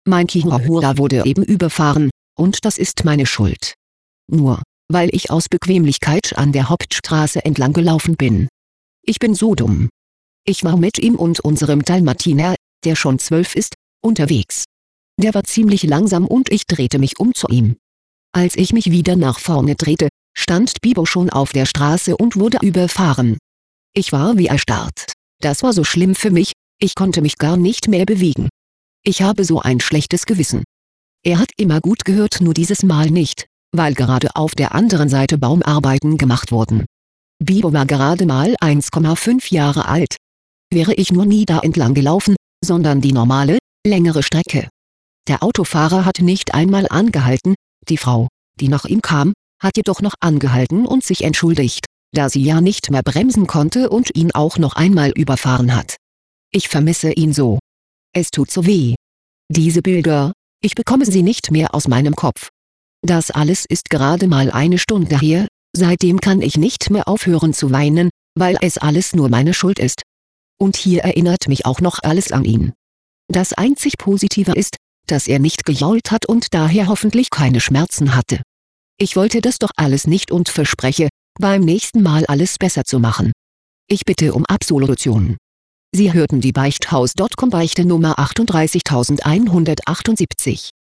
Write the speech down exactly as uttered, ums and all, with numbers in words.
Mein Chihuahua wurde eben überfahren, und das ist meine Schuld. Nur, weil ich aus Bequemlichkeit an der Hauptstraße entlang gelaufen bin. Ich bin so dumm. Ich war mit ihm und unserem Dalmatiner, der schon zwölf ist, unterwegs. Der war ziemlich langsam und ich drehte mich um zu ihm. Als ich mich wieder nach vorne drehte, stand Bibo schon auf der Straße und wurde überfahren. Ich war wie erstarrt. Das war so schlimm für mich, ich konnte mich gar nicht mehr bewegen. Ich habe so ein schlechtes Gewissen. Er hat immer gut gehört, nur dieses Mal nicht, weil gerade auf der anderen Seite Baumarbeiten gemacht wurden. Bibo war gerade mal eins Komma fünf Jahre alt. Wäre ich nur nie da entlang gelaufen, sondern die normale, längere Strecke. Der Autofahrer hat nicht einmal angehalten, die Frau, die nach ihm kam, hat jedoch noch angehalten und sich entschuldigt, da sie ja nicht mehr bremsen konnte und ihn auch noch einmal überfahren hat. Ich vermisse ihn so. Es tut so weh. Diese Bilder, ich bekomme sie nicht mehr aus meinem Kopf. Das alles ist gerade mal eine Stunde her, seitdem kann ich nicht mehr aufhören zu weinen, weil es alles nur meine Schuld ist. Und hier erinnert mich auch noch alles an ihn. Das einzig Positive ist, dass er nicht gejault hat und daher hoffentlich keine Schmerzen hatte. Ich wollte das doch alles nicht und verspreche, beim nächsten Mal alles besser zu machen. Ich bitte um Absolution. Sie hörten die Beichthaus Punkt com Beichte Nummer achtunddreißigtausendeinhundertachtundsiebzig.